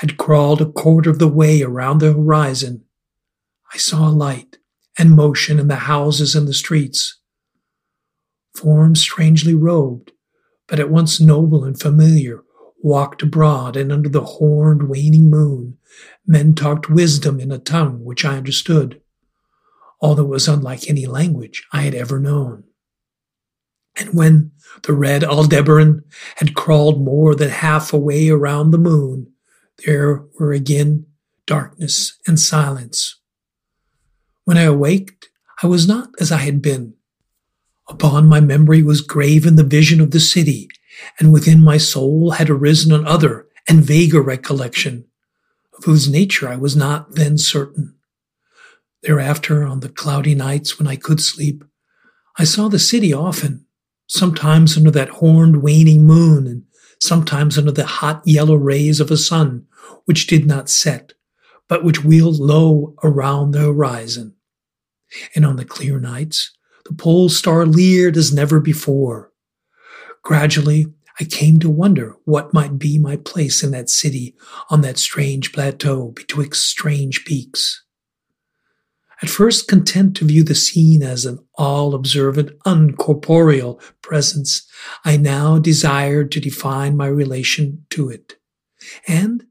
had crawled a quarter of the way around the horizon, I saw light and motion in the houses and the streets. Forms strangely robed, but at once noble and familiar, walked abroad, and under the horned, waning moon, men talked wisdom in a tongue which I understood, although it was unlike any language I had ever known. And when the red Aldebaran had crawled more than half a way around the moon, there were again darkness and silence. When I awaked, I was not as I had been. Upon my memory was graven the vision of the city, and within my soul had arisen another and vaguer recollection, of whose nature I was not then certain. Thereafter, on the cloudy nights when I could sleep, I saw the city often, sometimes under that horned waning moon, and sometimes under the hot yellow rays of a sun which did not set, but which wheeled low around the horizon. And on the clear nights, the pole star leered as never before. Gradually, I came to wonder what might be my place in that city on that strange plateau betwixt strange peaks. At first content to view the scene as an all-observant, uncorporeal presence, I now desired to define my relation to it. And